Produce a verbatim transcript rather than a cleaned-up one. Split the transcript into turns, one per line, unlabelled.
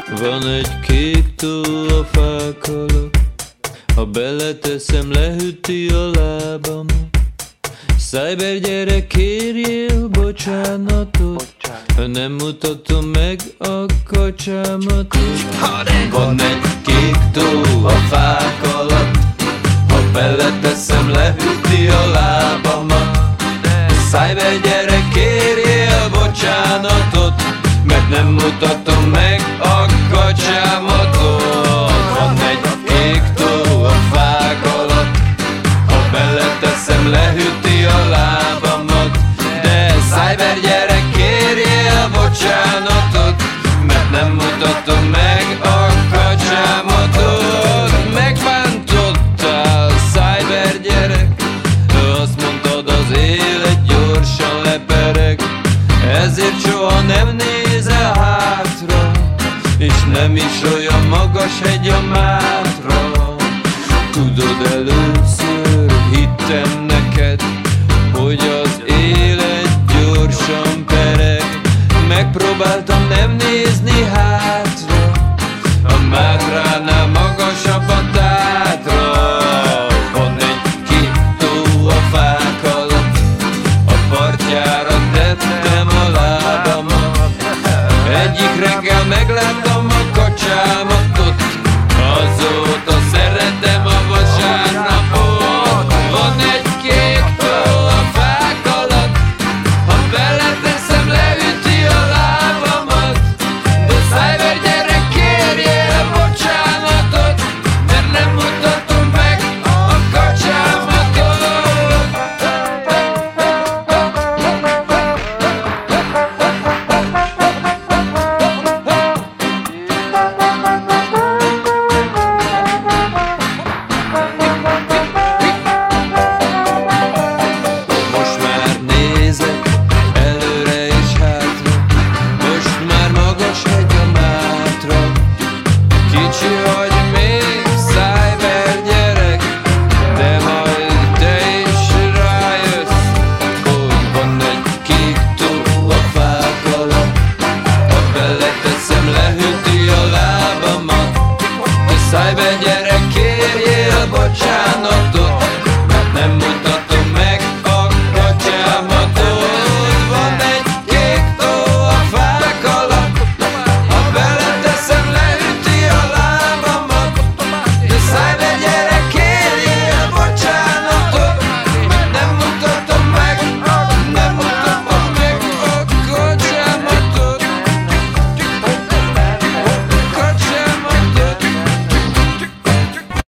Van egy kék tó a fák alatt, ha beleteszem, lehűti a lábamat. Szájber, gyere, kérjél bocsánatot, ha nem mutatom meg a kacsámatot. Van egy kék tó a fák alatt, ha beleteszem, lehűti a lábamat. Szájber, gyere, kérjél bocsánatot, mert nem mutatom meg a kacsámatot. Van egy kék tó a fák alatt, ha beleteszem, lehűti a lábamat. De Szájber, gyere, kérjél bocsánatot, mert nem mutatom meg a kacsámatot. Megbántottál, Szájber gyerek, azt mondtad, az élet gyorsan lepereg, ezért soha nem nézel hátra, és nem is olyan magas hegy a Mátra. Tudod, először hittem neked, hogy az élet gyorsan pereg. Megpróbáltam nem nézni hátra, a Mátránál magasabb a Tátra. Van egy kék tó a fák alatt, a partjára tettem a lábamat. Egyik reggel megláttam a kacsámat,